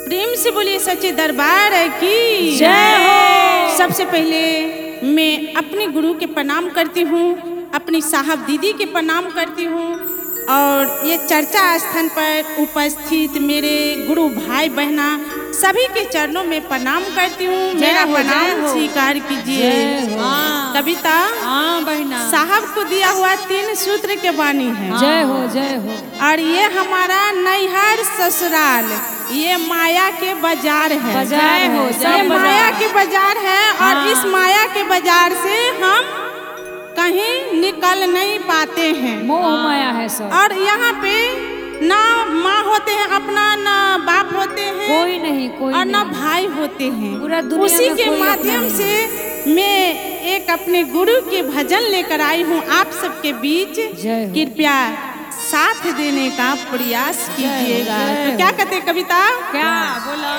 प्रेम से बोलिए सच्चे दरबार की जय हो। सबसे पहले मैं अपने गुरु के प्रणाम करती हूँ, अपनी साहब दीदी के प्रणाम करती हूँ और ये चर्चा स्थान पर उपस्थित मेरे गुरु भाई बहना सभी के चरणों में प्रणाम करती हूँ। मेरा प्रणाम स्वीकार कीजिए। कविता बहना साहब को दिया हुआ 3 सूत्र के वाणी है। जय हो जय हो। और ये हमारा नैहर ससुराल ये माया के बाजार है। बाजार हो, ये माया के बाजार है और इस माया के बाजार से हम कहीं निकल नहीं पाते हैं। मोह माया है सब। और यहाँ पे ना माँ होते हैं अपना, ना बाप होते हैं, कोई नहीं कोई और ना नहीं। भाई होते हैं। पूरा दुनिया उसी में के कोई माध्यम अपना से मैं एक अपने गुरु के भजन लेकर आई हूँ आप सबके बीच। जय हो। कृपया साथ देने का प्रयास कीजिएगा। जय हो। तो क्या कहते कविता? क्या बोला?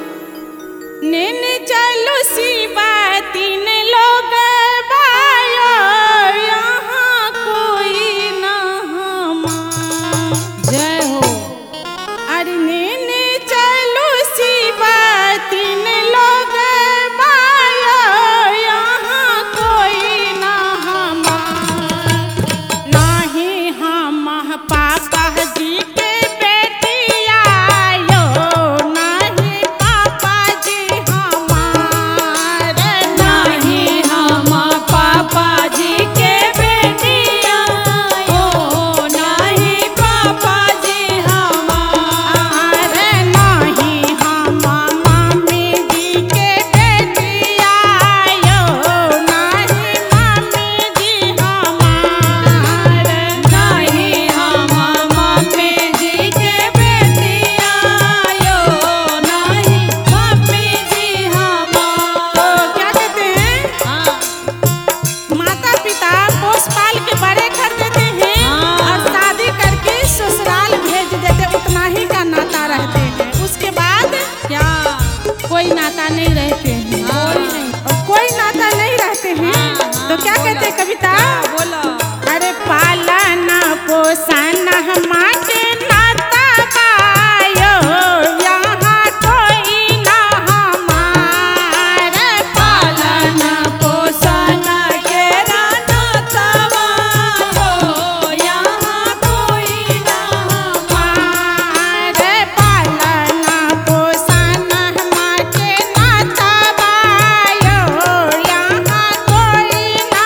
नेने चलो सी बाती ने लोग बायो यहाँ कोई ना हमार। जय हो। अरे नेने चलो सी बाती ने लोग बायो यहाँ कोई ना हमार। नाही हम पापा जी के बेटिया यो, नाही पापा जी हमार। नहीं हम पापा जी के बेटिया हो, नहीं पापा जी हमार। नहीं हम मम्मी जी के बेटिया यो, नहीं मम्मी जी हमार। नहीं हम मम्मी जी के बेटिया यो, नहीं मम्मी जी हमार। तो क्या कहते हैं? हाँ। माता पिता पोस पाल के बड़े कर देते हैं और शादी करके ससुराल भेज देते, उतना ही का नाता रहते हैं। उसके बाद क्या? कोई नाता नहीं रहते हैं। कोई नहीं। और कोई नाता नहीं रहते हैं। तो क्या कहते हैं कविता? बोलो। अरे पालन पोषण हमारे नाता बायो यहाँ कोई ना हमार। पालन पोषण के नाता हो, यहाँ कोई ना हमार। पालन पोषण हमारे नाता बायो यहाँ कोई ना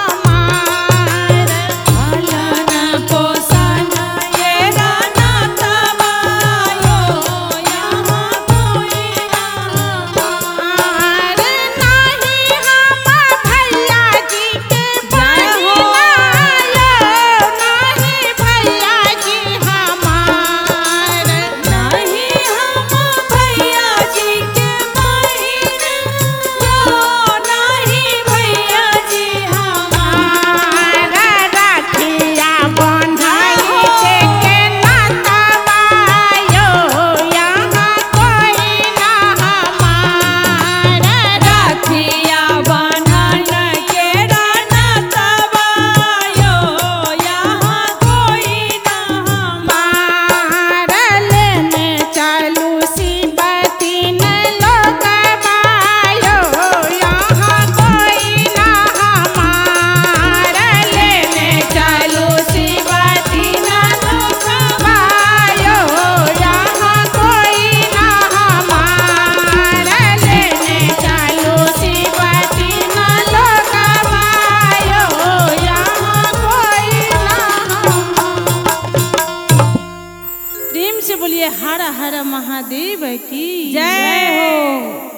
हमार। पालन पोषण ये नाता हो, यहाँ कोई ना हमार। नाही हम भैया जी के बहिना यो, नाही भैया जी हमार। नहीं हम भैया जी के बहिन यो, नहीं भैया जी हमार। राखिया बंधाई के नाता बायो यहाँ कोई ना हमार। राखिया बंधन के नाता यो, यहाँ कोई ना हमार। लेने चलू शिवती ने लोग बायो यहाँ कोई ना हमार। लेने चलू शिवती ने लोग बायो यहाँ कोई ना हमार। लेने चलू शिवती ने लोग बायो यहाँ कोई ना हमार। प्रेम से बोलिए हर हर महादेव की जय हो।